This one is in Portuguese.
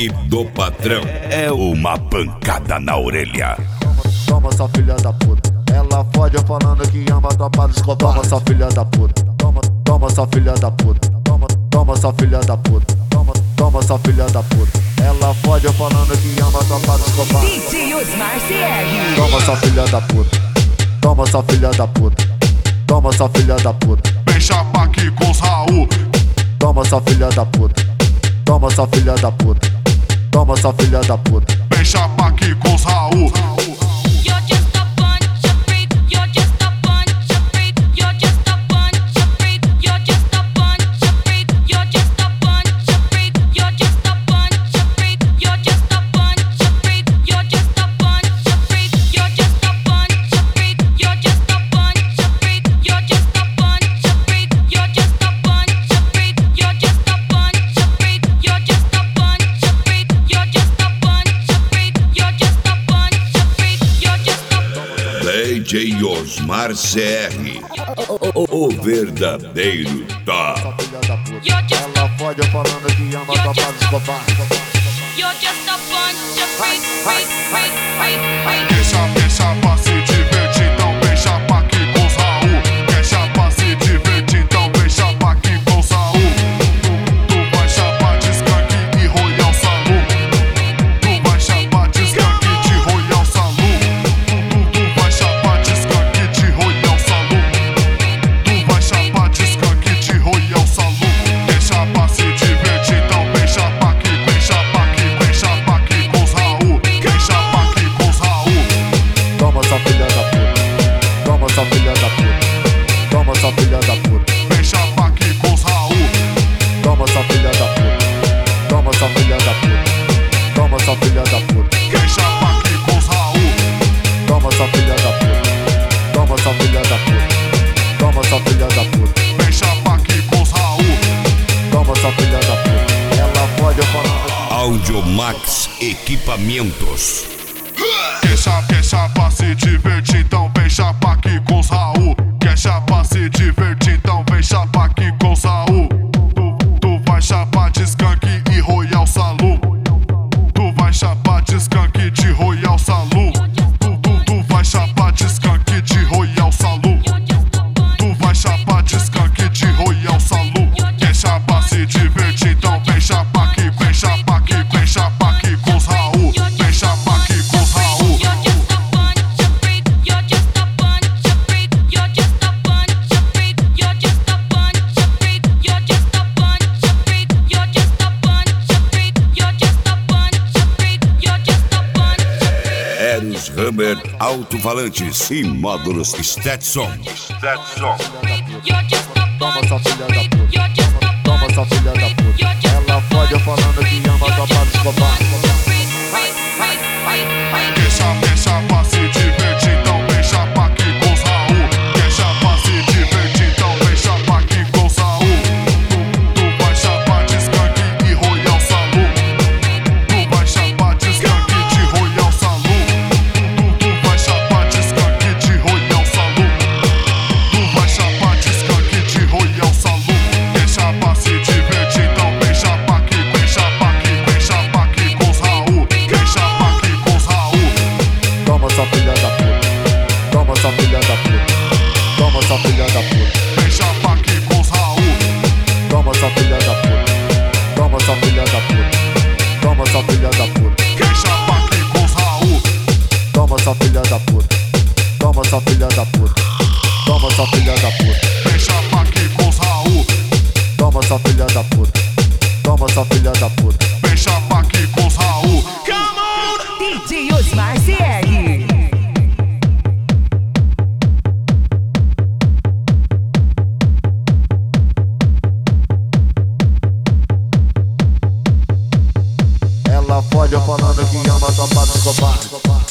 toque do patrão é uma pancada na orelha. Toma, sua filha da puta. Ela fode falando que ama a tropa do Escobar. Toma, sua filha da puta. Toma, sua filha da puta. Toma, sua filha da puta. Toma, sua filha da puta. Ela fode falando que ama a tropa do Escobar. DJ Osmar CR. Toma, sua filha da puta. Toma, sua filha da puta. Toma, sua filha da puta. Vem chapa aqui com os Raul. Toma, sua filha da puta. Toma, sua filha da puta. Toma, sua filha da puta. Vem chapa aqui com os Raul. DJ Osmar CR, o verdadeiro top. Ela fode falando que ama a tropa do Escobar. Quer chapa se divertir, então vem chapa aqui com os Raul. Quer chapa se divertir, então vem chapa aqui com os Raul. Tu vai chapa de skunk e Royal Salud. Tu vai chapa de skunk de Royal Salud. Tu vai chapa de skunk de Royal Salud. Tu vai chapa de skunk de Royal Salud. Quer chapa se divertir, então vem chapa aqui, vem chapa aqui, vem chapa aqui com os Raul. Vem chapa aqui com os Raul. Toma, sua filha da puta. Toma, sua filha da puta. Toma, sua filha da puta. Vem chapa aqui com os Raul. Toma, sua filha da puta. Toma, sua filha da puta. Toma, sua filha da puta. Quem chapa aqui com os Raul. Toma, sua filha da puta. Toma, sua filha da puta. Toma, sua filha da puta. Vem chapa aqui com os Raul. Toma, sua filha da puta. Ela pode falando. Audiomax Equipamentos. Quer chapa se divertir, então vem chapa aqui com os Raul. Quer chapa se divertir, então vem chapa aqui com os Raul. Tu vai chapa de skunk e Royal Salud. Tu vai chapa de skunk de Royal Salud. Tu vai chapa de skunk de Royal Salud. Tu vai chapa de skunk de Royal Salud. Quer chapa se divertir, então vem chapa aqui, vem chapa aqui, vem chapa aqui com os Raul. Vem chapa aqui com os Raul. Eros Hammer Alto-Falantes e módulos Stetson. Toma, sua filha da puta. Toma, sua filha da puta. Ela pode falando que ama a tropa do Escobar. Quer chapa se divertir, então vem chapa aqui com os Raul. Quer chapa se divertir, então vem chapa aqui com os Raul. Tu vai chapa de skunk e Royal Salud. Tu vai chapa de skunk de Royal Salud. Tu vai chapa de skunk de Royal Salud. Tu vai chapa de skunk de Royal Salud. Quer chapa se divertir, então vem chapa aqui, vem chapa aqui, vem chapa aqui com os Raul. Vem chapa aqui com os Raul. Toma, sua filha da puta. Toma, sua filha da puta. Toma, sua filha da puta. Vem chapa aqui com os Raul. Toma, sua filha da puta. Toma, sua filha da puta. Toma, sua filha da puta. Quem chapa aqui com os Raul. Toma, sua filha da puta. Toma, sua filha da puta. Toma, sua filha da puta. Vem chapa aqui com os Raul. Toma, sua filha da puta. Toma, sua filha da puta. Vem chapa aqui com os Raul. DJ Osmar CR. Ela fode falando que ama a tropa do Escobar.